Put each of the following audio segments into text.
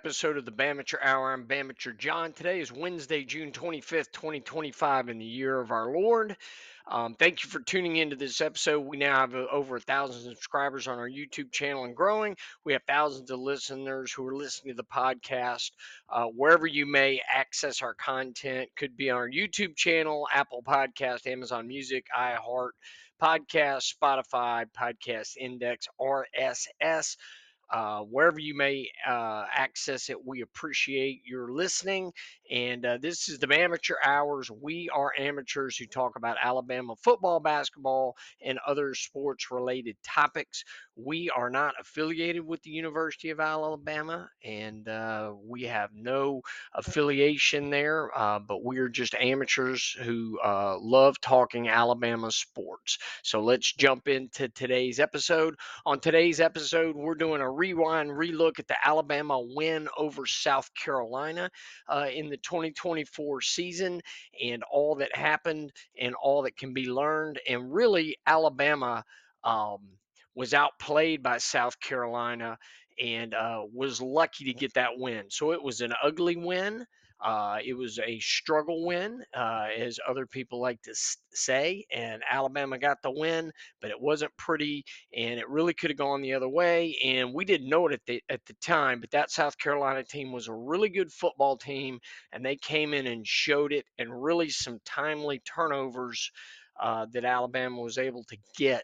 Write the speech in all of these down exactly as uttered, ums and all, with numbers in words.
episode of the Bamateur Hour. I'm Bamateur John. Today is Wednesday, June twenty-fifth, twenty twenty-five, in the year of our Lord. Um, thank you for tuning into this episode. We now have uh, over a thousand subscribers on our YouTube channel and growing. We have thousands of listeners who are listening to the podcast. Uh, wherever you may access our content, could be on our YouTube channel, Apple Podcast, Amazon Music, iHeart Podcast, Spotify, Podcast Index, R S S. Uh, wherever you may uh, access it, we appreciate your listening. And uh, this is the Amateur Hours. We are amateurs who talk about Alabama football, basketball, and other sports related topics. We are not affiliated with the University of Alabama, and uh, we have no affiliation there, uh, but we are just amateurs who uh, love talking Alabama sports. So let's jump into today's episode. On today's episode, we're doing a rewind, relook at the Alabama win over South Carolina uh, in the twenty twenty-four season and all that happened and all that can be learned. And really, Alabama um, was outplayed by South Carolina and uh, was lucky to get that win. So it was an ugly win. Uh, it was a struggle win, uh, as other people like to s- say, and Alabama got the win, but it wasn't pretty, and it really could have gone the other way. And we didn't know it at the at the time, but that South Carolina team was a really good football team, and they came in and showed it, and really some timely turnovers uh, that Alabama was able to get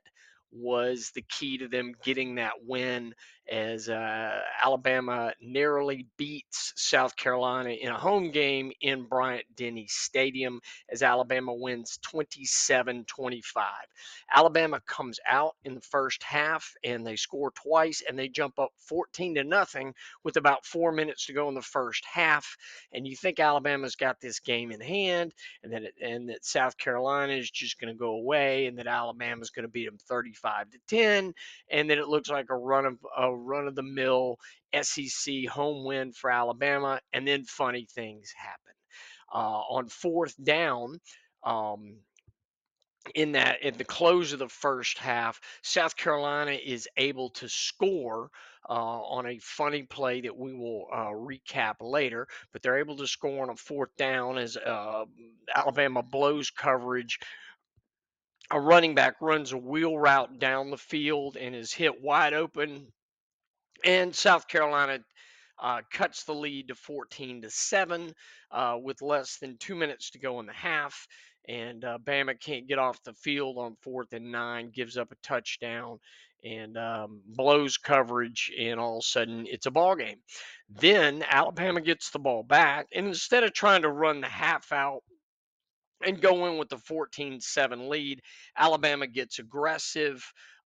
was the key to them getting that win as uh, Alabama narrowly beats South Carolina in a home game in Bryant Denny Stadium as Alabama wins twenty-seven twenty-five. Alabama comes out in the first half and they score twice and they jump up fourteen to nothing with about four minutes to go in the first half. And you think Alabama's got this game in hand, and that it, and that South Carolina is just going to go away, and that Alabama's going to beat them thirty-five to ten, and then it looks like a run of a run of the mill S E C home win for Alabama. And then funny things happen uh, on fourth down. Um, in that at the close of the first half, South Carolina is able to score uh, on a funny play that we will uh, recap later, but they're able to score on a fourth down as uh, Alabama blows coverage. A running back runs a wheel route down the field and is hit wide open, and South Carolina uh, cuts the lead to fourteen to seven uh, with less than two minutes to go in the half. And uh, Bama can't get off the field on fourth and nine, gives up a touchdown, and um, blows coverage. And all of a sudden, it's a ball game. Then Alabama gets the ball back, and instead of trying to run the half out and go in with the fourteen seven lead, Alabama gets aggressive.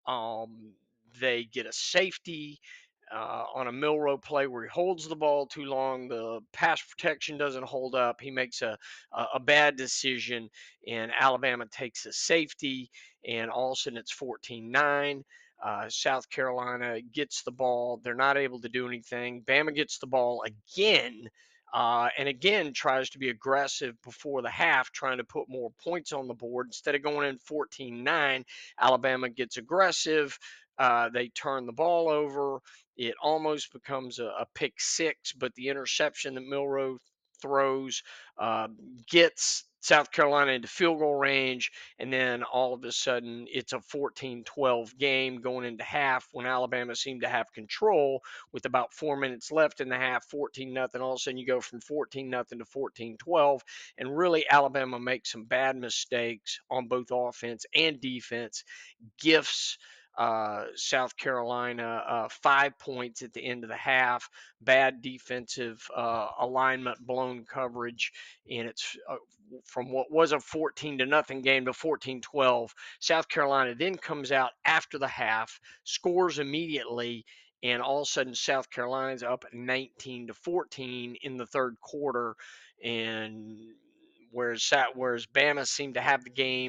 Um, they get a safety uh, on a Milrow play where he holds the ball too long. The pass protection doesn't hold up. He makes a, a, a bad decision, and Alabama takes a safety, and all of a sudden it's fourteen nine. Uh, South Carolina gets the ball. They're not able to do anything. Bama gets the ball again, uh, and again tries to be aggressive before the half, trying to put more points on the board. Instead of going in fourteen nine, Alabama gets aggressive. Uh, they turn the ball over. It almost becomes a, a pick six, but the interception that Milrow throws uh, gets South Carolina into field goal range. And then all of a sudden, it's a fourteen twelve game going into half when Alabama seemed to have control with about four minutes left in the half, fourteen nothing. All of a sudden, you go from fourteen nothing to fourteen twelve. And really, Alabama makes some bad mistakes on both offense and defense, gifts uh, South Carolina uh, five points at the end of the half. Bad defensive uh, alignment, blown coverage, and it's uh, from what was a fourteen to nothing game to fourteen twelve. South Carolina then comes out after the half, scores immediately, and all of a sudden South Carolina's up nineteen to fourteen in the third quarter, and whereas whereas Bama seemed to have the game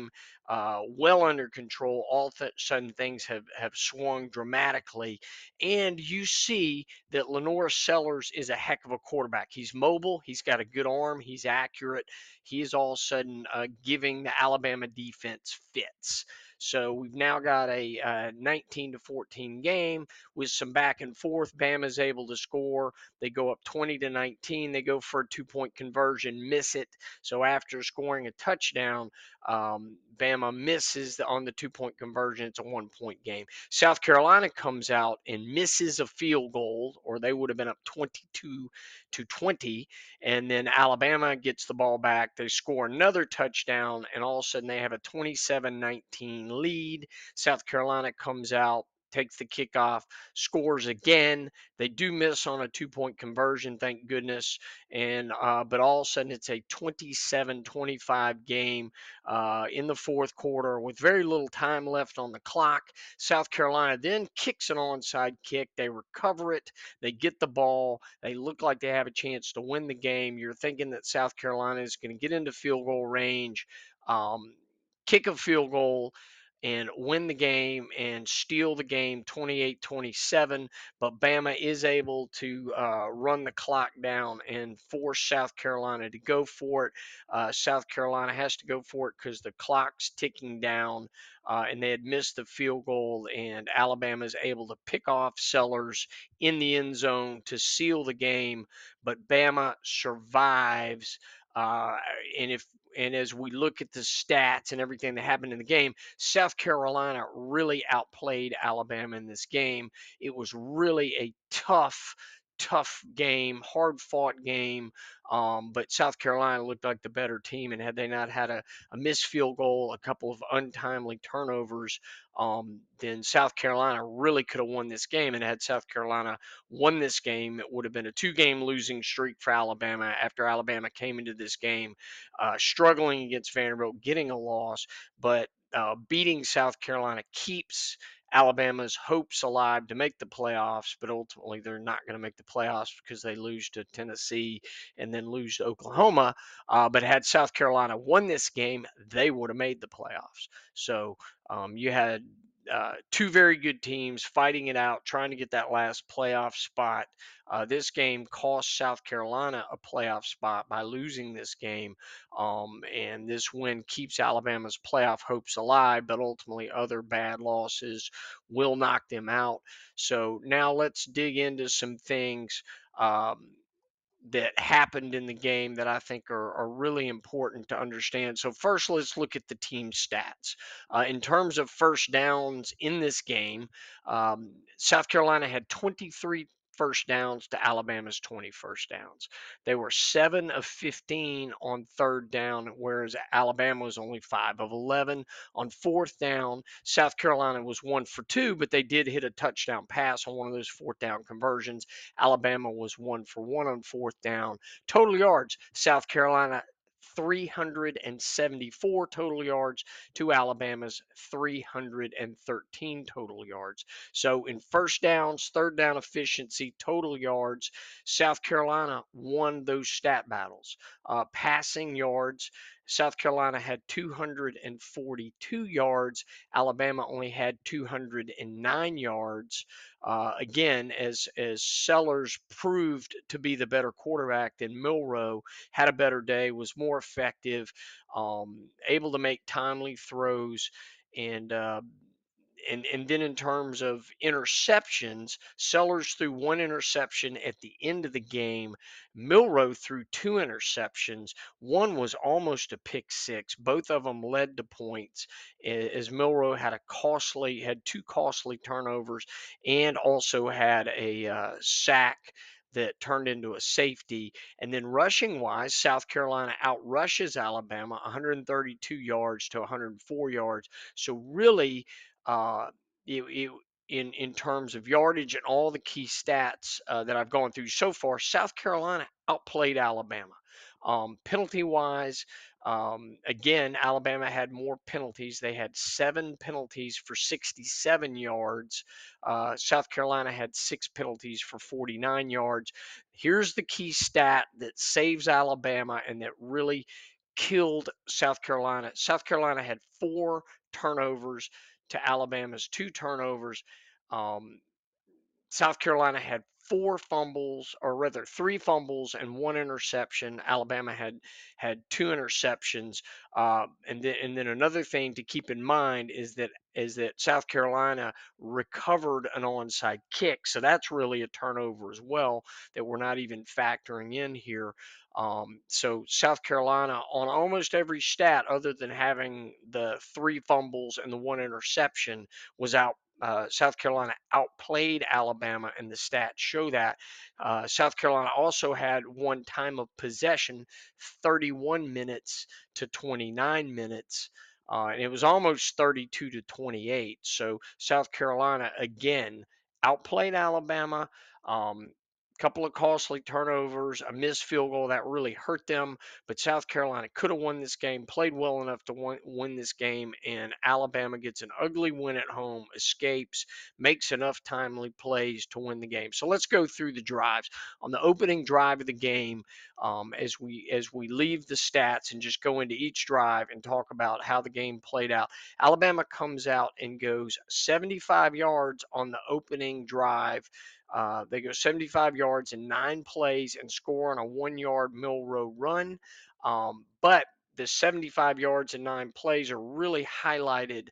uh, well under control. All of a sudden, things have, have swung dramatically. And you see that Lenore Sellers is a heck of a quarterback. He's mobile, he's got a good arm, he's accurate. He is all of a sudden uh, giving the Alabama defense fits. So we've now got a uh, nineteen to fourteen game with some back and forth. Bama's able to score. They go up twenty to nineteen. They go for a two point conversion, miss it. So after scoring a touchdown, um, Bama misses the, on the two point conversion. It's a one point game. South Carolina comes out and misses a field goal, or they would have been up twenty-two to twenty. And then Alabama gets the ball back. They score another touchdown, and all of a sudden they have a twenty-seven nineteen lead. South Carolina comes out, takes the kickoff, scores again. They do miss on a two-point conversion, thank goodness. And uh, but all of a sudden it's a twenty-seven twenty-five game uh, in the fourth quarter with very little time left on the clock. South Carolina then kicks an onside kick. They recover it. They get the ball. They look like they have a chance to win the game. You're thinking that South Carolina is going to get into field goal range, um, kick a field goal, and win the game and steal the game twenty-eight twenty-seven. But Bama is able to uh, run the clock down and force South Carolina to go for it. Uh, South Carolina has to go for it because the clock's ticking down, uh, and they had missed the field goal, and Alabama is able to pick off Sellers in the end zone to seal the game. But Bama survives. Uh, and if and as we look at the stats and everything that happened in the game, South Carolina really outplayed Alabama in this game. It was really a tough, tough game, hard fought game. Um, but South Carolina looked like the better team. And had they not had a, a missed field goal, a couple of untimely turnovers, um, then South Carolina really could have won this game. And had South Carolina won this game, it would have been a two game losing streak for Alabama after Alabama came into this game uh, struggling against Vanderbilt, getting a loss. But uh, beating South Carolina keeps Alabama's hopes alive to make the playoffs, but ultimately they're not going to make the playoffs because they lose to Tennessee and then lose to Oklahoma. Uh, but had South Carolina won this game, they would have made the playoffs. So um, you had uh, two very good teams fighting it out, trying to get that last playoff spot. Uh, this game cost South Carolina a playoff spot by losing this game. Um, and this win keeps Alabama's playoff hopes alive, but ultimately other bad losses will knock them out. So now let's dig into some things um, that happened in the game that I think are, are really important to understand. So, first, let's look at the team stats. Uh, in terms of first downs in this game, um, South Carolina had twenty-three first downs to Alabama's twenty first downs. They were seven of fifteen on third down, whereas Alabama was only five of eleven. On fourth down, South Carolina was one for two, but they did hit a touchdown pass on one of those fourth down conversions. Alabama was one for one on fourth down. Total yards, South Carolina three hundred seventy-four total yards to Alabama's three hundred thirteen total yards. So in first downs, third down efficiency, total yards, South Carolina won those stat battles. Uh, passing yards, South Carolina had two hundred forty-two yards. Alabama only had two hundred nine yards. Uh, again, as as Sellers proved to be the better quarterback than Milroe, had a better day, was more effective, um, able to make timely throws, and uh, and and then in terms of interceptions, Sellers threw one interception at the end of the game. Milroe threw two interceptions. One was almost a pick six. Both of them led to points, as Milroe had a costly had two costly turnovers and also had a uh, sack that turned into a safety. And then rushing wise, South Carolina outrushes Alabama one hundred thirty-two yards to one hundred four yards. So really, uh, it, it, in in terms of yardage and all the key stats uh, that I've gone through so far, South Carolina outplayed Alabama. Um, penalty wise, um, again, Alabama had more penalties. They had seven penalties for sixty-seven yards. Uh, South Carolina had six penalties for forty-nine yards. Here's the key stat that saves Alabama and that really killed South Carolina. South Carolina had four turnovers to Alabama's two turnovers. Um, South Carolina had four fumbles, or rather three fumbles and one interception. Alabama had had two interceptions. Uh, and then and then another thing to keep in mind is that is that South Carolina recovered an onside kick, so that's really a turnover as well that we're not even factoring in here. Um, so South Carolina on almost every stat, other than having the three fumbles and the one interception, was out. Uh, South Carolina outplayed Alabama, and the stats show that. Uh, South Carolina also had one time of possession, thirty-one minutes to twenty-nine minutes. Uh, and it was almost thirty-two to twenty-eight. So South Carolina again outplayed Alabama. Um, couple of costly turnovers, a missed field goal that really hurt them. But South Carolina could have won this game, played well enough to win, win this game, and Alabama gets an ugly win at home, escapes, makes enough timely plays to win the game. So let's go through the drives. On the opening drive of the game, um, as we as we leave the stats and just go into each drive and talk about how the game played out, Alabama comes out and goes seventy-five yards on the opening drive. Uh, they go seventy-five yards in nine plays and score on a one yard Milrow run. Um, but the seventy-five yards in nine plays are really highlighted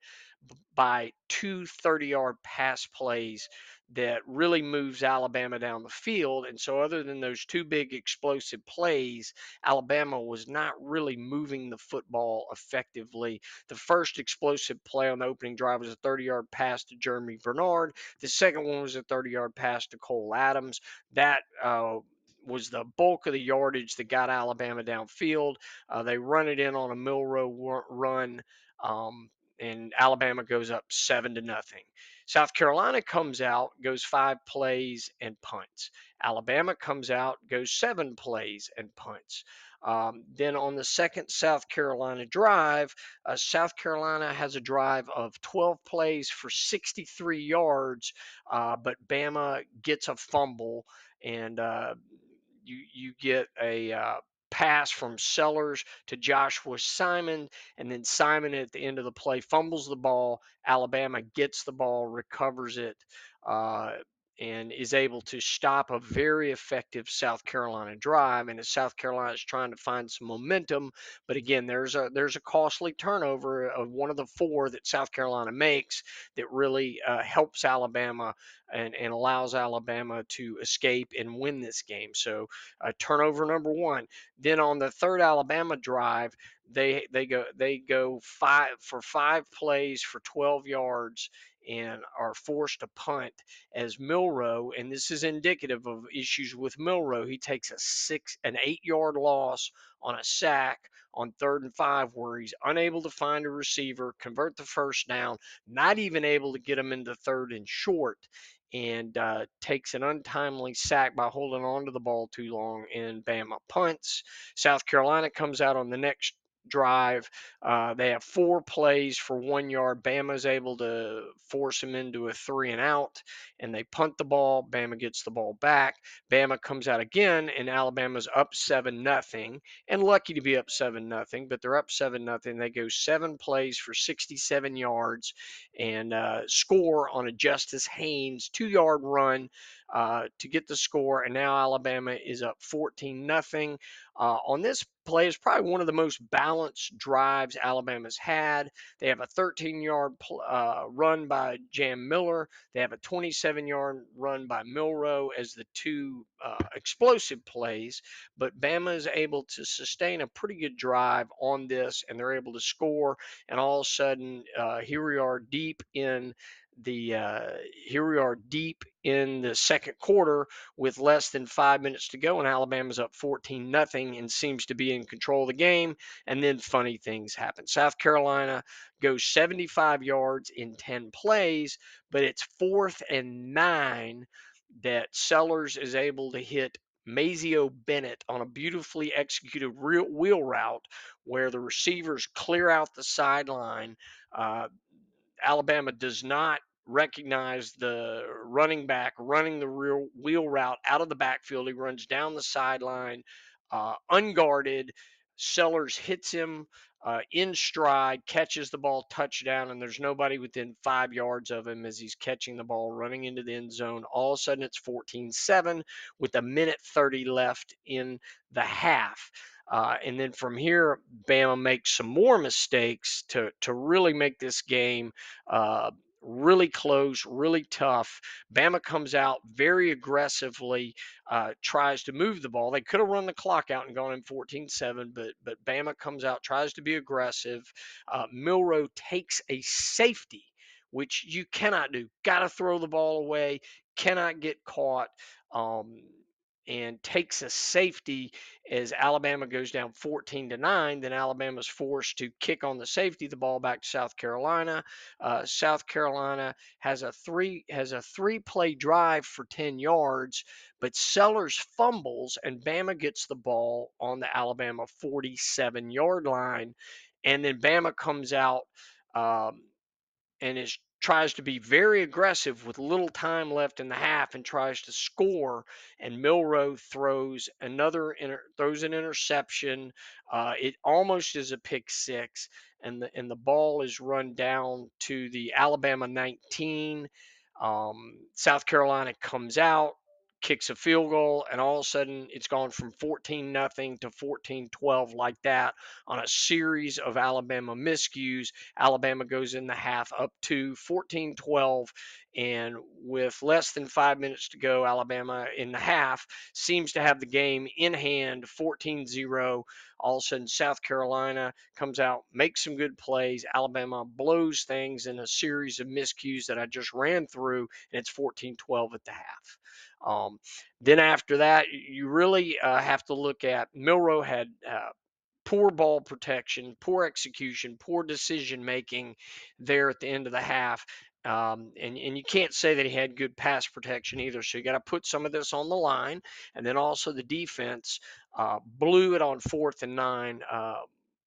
by two thirty yard pass plays that really moves Alabama down the field. And so, other than those two big explosive plays, Alabama was not really moving the football effectively. The first explosive play on the opening drive was a thirty yard pass to Jeremy Bernard. The second one was a thirty yard pass to Cole Adams. That uh, was the bulk of the yardage that got Alabama downfield. Uh, they run it in on a Milrow run. Um, and Alabama goes up seven to nothing. South Carolina comes out, goes five plays and punts. Alabama comes out, goes seven plays and punts. Um, then on the second South Carolina drive, uh, South Carolina has a drive of twelve plays for sixty-three yards, uh, but Bama gets a fumble, and uh, you you get a uh, pass from Sellers to Joshua Simon, and then Simon at the end of the play fumbles the ball. Alabama gets the ball, recovers it, uh, and is able to stop a very effective South Carolina drive. And as South Carolina is trying to find some momentum, but again, there's a there's a costly turnover of one of the four that South Carolina makes that really uh, helps Alabama and, and allows Alabama to escape and win this game. So uh, turnover number one. Then on the third Alabama drive, they they go they go five for five plays for twelve yards and are forced to punt as Milrow, and this is indicative of issues with Milrow. He takes a six an eight yard loss on a sack on third and five where he's unable to find a receiver, convert the first down, not even able to get him into third and short, and uh, takes an untimely sack by holding on to the ball too long, and Bama punts. South Carolina comes out on the next drive. Uh, they have four plays for one yard. Bama's able to force them into a three and out, and they punt the ball. Bama gets the ball back. Bama comes out again, and Alabama's up seven nothing, and lucky to be up seven nothing, but they're up seven nothing. They go seven plays for sixty-seven yards and uh, score on a Justice Haynes two yard run uh, to get the score. And now Alabama is up fourteen nothing. Uh, on this play is probably one of the most balanced drives Alabama's had. They have a thirteen yard uh, run by Jam Miller. They have a twenty-seven yard run by Milrow as the two uh, explosive plays. But Bama is able to sustain a pretty good drive on this, and they're able to score. And all of a sudden, uh, here we are deep in the uh, here we are deep in the second quarter with less than five minutes to go, and Alabama's up fourteen nothing and seems to be in control of the game. And then funny things happen. South Carolina goes seventy-five yards in ten plays, but it's fourth and nine that Sellers is able to hit Mazio Bennett on a beautifully executed real wheel route where the receivers clear out the sideline. Uh, Alabama does not recognize the running back running the real wheel route out of the backfield. He runs down the sideline, uh, unguarded. Sellers hits him uh, in stride, catches the ball, touchdown, and there's nobody within five yards of him as he's catching the ball, running into the end zone. All of a sudden, it's fourteen seven with a minute thirty left in the half. Uh, and then from here, Bama makes some more mistakes to to really make this game uh, really close, really tough. Bama comes out very aggressively, uh, tries to move the ball. They could have run the clock out and gone in fourteen seven, but but Bama comes out, tries to be aggressive. Uh, Milroe takes a safety, which you cannot do. Got to throw the ball away, cannot get caught. Um, and takes a safety as Alabama goes down fourteen to nine. Then Alabama's forced to kick on the safety, the ball back to South Carolina. Uh, South Carolina has a three has a three play drive for ten yards, but Sellers fumbles and Bama gets the ball on the Alabama forty-seven yard line, and then Bama comes out. Um, and is tries to be very aggressive with little time left in the half and tries to score. And Milroe throws another inter, throws an interception. Uh, it almost is a pick six, and the and the ball is run down to the Alabama nineteen. Um, South Carolina comes out, kicks a field goal, and all of a sudden it's gone from fourteen nothing to fourteen twelve like that on a series of Alabama miscues. Alabama goes in the half up to fourteen twelve, and with less than five minutes to go, Alabama in the half seems to have the game in hand, fourteen zero. All of a sudden, South Carolina comes out, makes some good plays. Alabama blows things in a series of miscues that I just ran through, and it's fourteen twelve at the half. Um, then after that, you really uh, have to look at Milroe had uh, poor ball protection, poor execution, poor decision making there at the end of the half. Um, and, and you can't say that he had good pass protection either. So you got to put some of this on the line. And then also the defense uh, blew it on fourth and nine. Uh,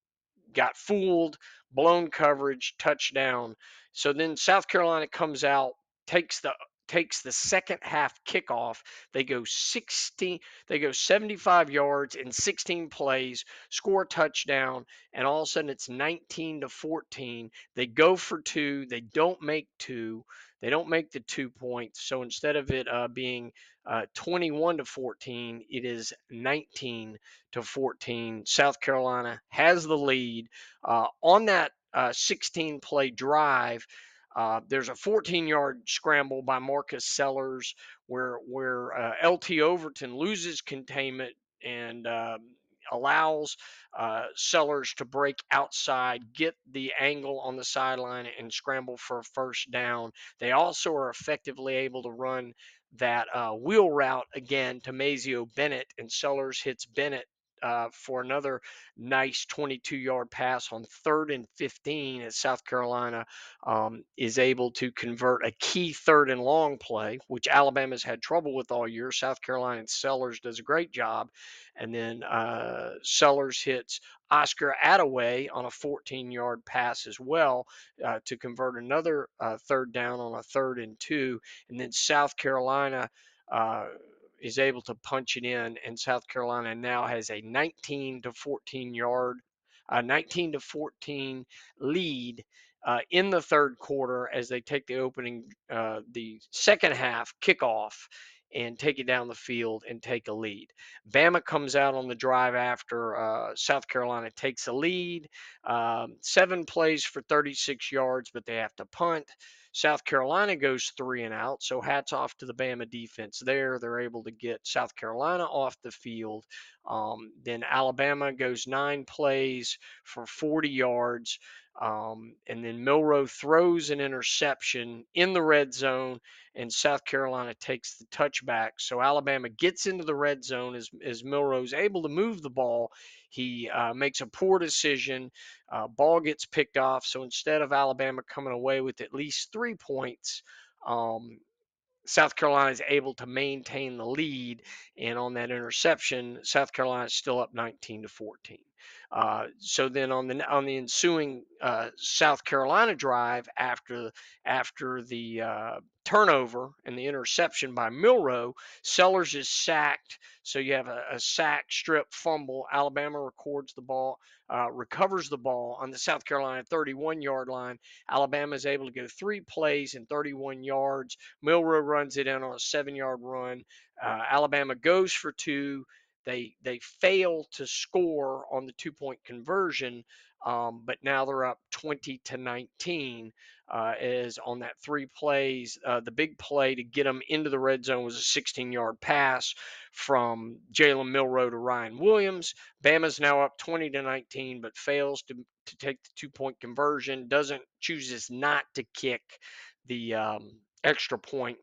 got fooled, blown coverage, touchdown. So then South Carolina comes out, takes the takes the second half kickoff. They go sixteen, they go seventy-five yards in sixteen plays, score a touchdown, and all of a sudden it's nineteen to fourteen. They go for two, they don't make two. They don't make the two points. So instead of it uh, being uh, twenty-one to fourteen, it is nineteen to fourteen. South Carolina has the lead. Uh, on that uh, sixteen play drive, uh, there's a fourteen yard scramble by Marcus Sellers where where uh, L T Overton loses containment and um, allows uh, Sellers to break outside, get the angle on the sideline, and scramble for a first down. They also are effectively able to run that uh, wheel route again to Mazeo Bennett, and Sellers hits Bennett uh, for another nice twenty-two yard pass on third and fifteen as South Carolina um, is able to convert a key third and long play, which Alabama's had trouble with all year. South Carolina and Sellers does a great job. And then uh, Sellers hits Oscar Attaway on a fourteen yard pass as well uh, to convert another uh, third down on a third and two. And then South Carolina uh, is able to punch it in, and South Carolina now has a nineteen to fourteen yard, uh, nineteen to fourteen lead uh, in the third quarter as they take the opening, uh, the second half kickoff and take it down the field and take a lead. Bama comes out on the drive after uh, South Carolina takes a lead, um, seven plays for thirty-six yards, but they have to punt. South Carolina goes three and out. So hats off to the Bama defense there. They're able to get South Carolina off the field. Um, then Alabama goes nine plays for forty yards. Um, and then Milroe throws an interception in the red zone, and South Carolina takes the touchback. So Alabama gets into the red zone as, as Milroe's able to move the ball. He uh, makes a poor decision. Uh, ball gets picked off. So instead of Alabama coming away with at least three points, um, South Carolina is able to maintain the lead, and on that interception, South Carolina is still up nineteen to fourteen. Uh, so then on the on the ensuing uh, South Carolina drive after after the uh, turnover and the interception by Milroe, Sellers is sacked. So you have a, a sack, strip, fumble. Alabama records the ball, uh, recovers the ball on the South Carolina thirty-one yard line. Alabama is able to go three plays in thirty-one yards. Milroe runs it in on a seven yard run. Uh, Alabama goes for two. They they fail to score on the two point conversion, um, but now they're up twenty to nineteen. Uh, is on that three plays. Uh, the big play to get them into the red zone was a sixteen yard pass from Jalen Milroe to Ryan Williams. Bama's now up twenty to nineteen, but fails to, to take the two point conversion, doesn't chooses not to kick the um, extra point.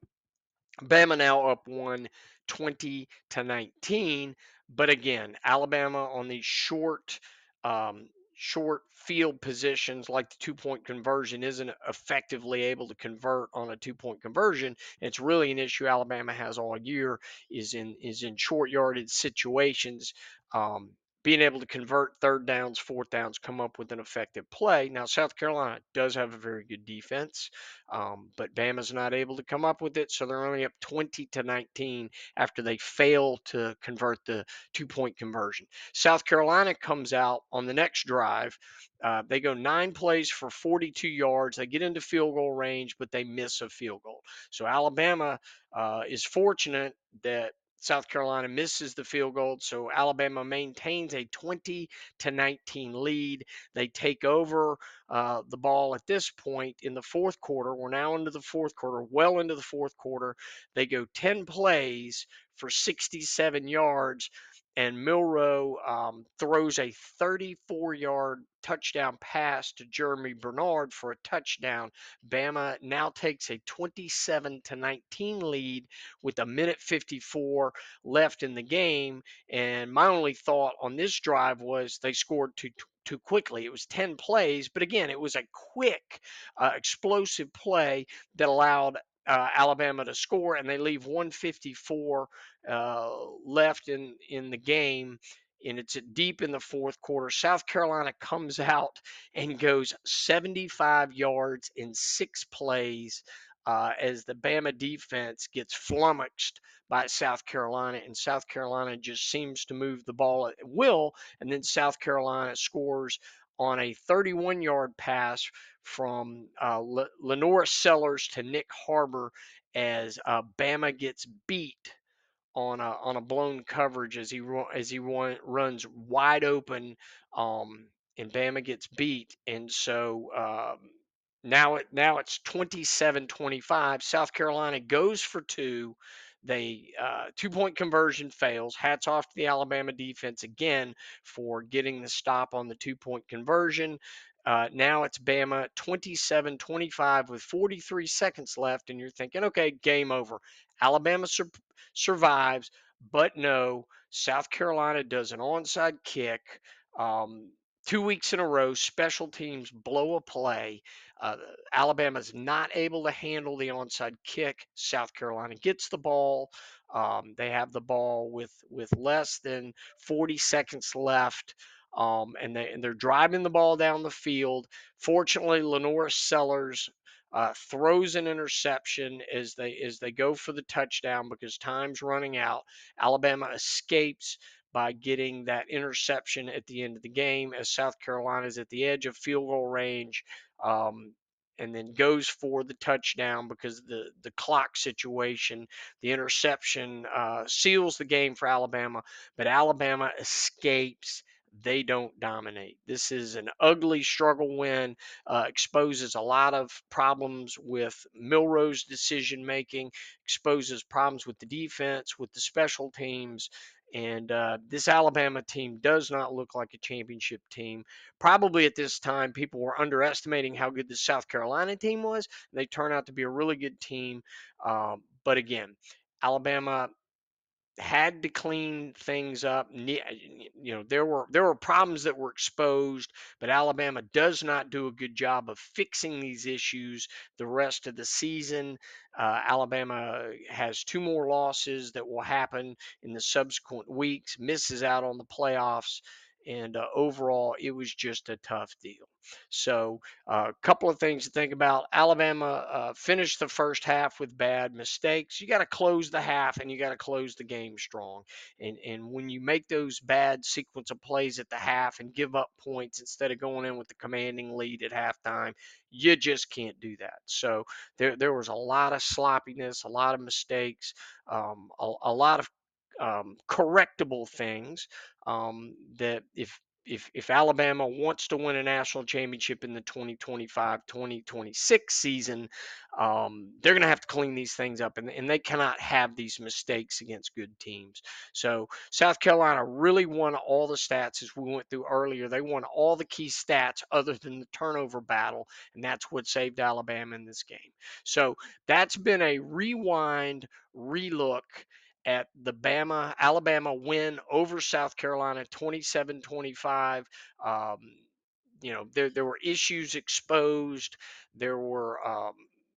Bama now up one twenty to nineteen. But again, Alabama on these short, um, short field positions like the two point conversion isn't effectively able to convert on a two point conversion. It's really an issue Alabama has all year is in is in short yardage situations. Um, being able to convert third downs, fourth downs, come up with an effective play. Now, South Carolina does have a very good defense. Um, but Bama's not able to come up with it, so they're only up twenty to nineteen after they fail to convert the two point conversion. South Carolina comes out on the next drive. Uh, they go nine plays for forty-two yards. They get into field goal range, but they miss a field goal. So Alabama uh, is fortunate that South Carolina misses the field goal, so Alabama maintains a twenty to nineteen lead. They take over uh, the ball at this point in the fourth quarter. We're now into the fourth quarter, well into the fourth quarter. They go ten plays for sixty-seven yards, and Milroe um, throws a thirty-four yard touchdown pass to Jeremy Bernard for a touchdown. Bama now takes a twenty-seven to nineteen lead with a minute fifty-four left in the game. And my only thought on this drive was they scored too too quickly. It was ten plays, but again, it was a quick, uh, explosive play that allowed uh, Alabama to score, and they leave one fifty-four uh, left in in the game. And it's deep in the fourth quarter. South Carolina comes out and goes seventy-five yards in six plays uh, as the Bama defense gets flummoxed by South Carolina, and South Carolina just seems to move the ball at will. And then South Carolina scores on a thirty-one yard pass from uh, Le- Lenora Sellers to Nick Harbor as uh, Bama gets beat on a on a blown coverage as he as he run, runs wide open, um, and Bama gets beat, and so um, now it now it's twenty-seven twenty-five. South Carolina goes for two. They uh, two point conversion fails. Hats off to the Alabama defense again for getting the stop on the two point conversion. Uh, now it's Bama twenty-seven twenty-five with forty-three seconds left, and you're thinking, okay, game over. Alabama sur- survives, but no, South Carolina does an onside kick. Um, two weeks in a row, special teams blow a play. Uh, Alabama's not able to handle the onside kick. South Carolina gets the ball. Um, they have the ball with with less than forty seconds left. Um, and they and they're driving the ball down the field. Fortunately, Lenora Sellers uh, throws an interception as they as they go for the touchdown because time's running out. Alabama escapes by getting that interception at the end of the game as South Carolina is at the edge of field goal range. Um, and then goes for the touchdown because the the clock situation, the interception uh, seals the game for Alabama, but Alabama escapes. They don't dominate. This is an ugly struggle win, uh, exposes a lot of problems with Milroe's decision making, exposes problems with the defense, with the special teams. And uh, this Alabama team does not look like a championship team. Probably at this time, people were underestimating how good the South Carolina team was. They turn out to be a really good team. Um, but again, Alabama had to clean things up. You know, there were there were problems that were exposed, but Alabama does not do a good job of fixing these issues the rest of the season. Uh, Alabama has two more losses that will happen in the subsequent weeks, misses out on the playoffs, And uh, overall, it was just a tough deal. So, a uh, couple of things to think about. Alabama uh, finished the first half with bad mistakes. You got to close the half and you got to close the game strong. And and when you make those bad sequence of plays at the half and give up points instead of going in with the commanding lead at halftime, you just can't do that. So there there was a lot of sloppiness, a lot of mistakes, um, a, a lot of um, correctable things um, that if if if Alabama wants to win a national championship in the twenty twenty-five twenty twenty-six season, um, they're going to have to clean these things up, and, and they cannot have these mistakes against good teams. So South Carolina really won all the stats as we went through earlier. They won all the key stats other than the turnover battle, and that's what saved Alabama in this game. So that's been a rewind, relook at the Bama Alabama win over South Carolina twenty-seven twenty-five. Um, you know, there there were issues exposed. There were um,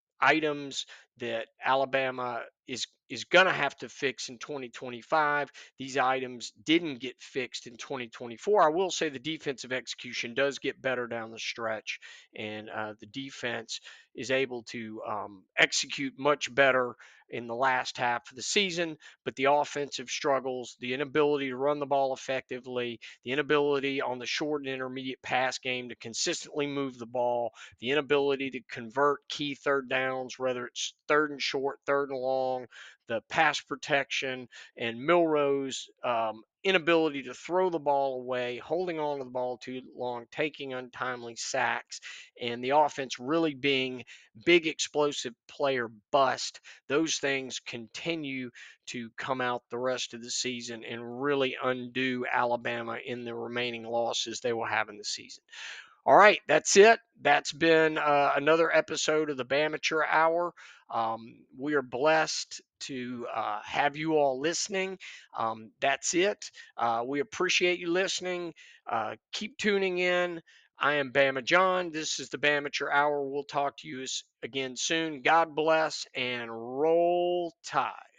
items that Alabama is is going to have to fix in twenty twenty-five. These items didn't get fixed in twenty twenty-four. I will say the defensive execution does get better down the stretch, and uh, the defense is able to um, execute much better in the last half of the season. But the offensive struggles, the inability to run the ball effectively, the inability on the short and intermediate pass game to consistently move the ball, the inability to convert key third downs, whether it's third and short, third and long, the pass protection, and Milroe's um, inability to throw the ball away, holding on to the ball too long, taking untimely sacks, and the offense really being big explosive player bust. Those things continue to come out the rest of the season and really undo Alabama in the remaining losses they will have in the season. All right, that's it. That's been uh, another episode of the Bamateur Hour. Um, we are blessed to uh, have you all listening. Um, that's it. Uh, we appreciate you listening. Uh, keep tuning in. I am Bama John. This is the Bamateur Hour. We'll talk to you again soon. God bless and roll tide.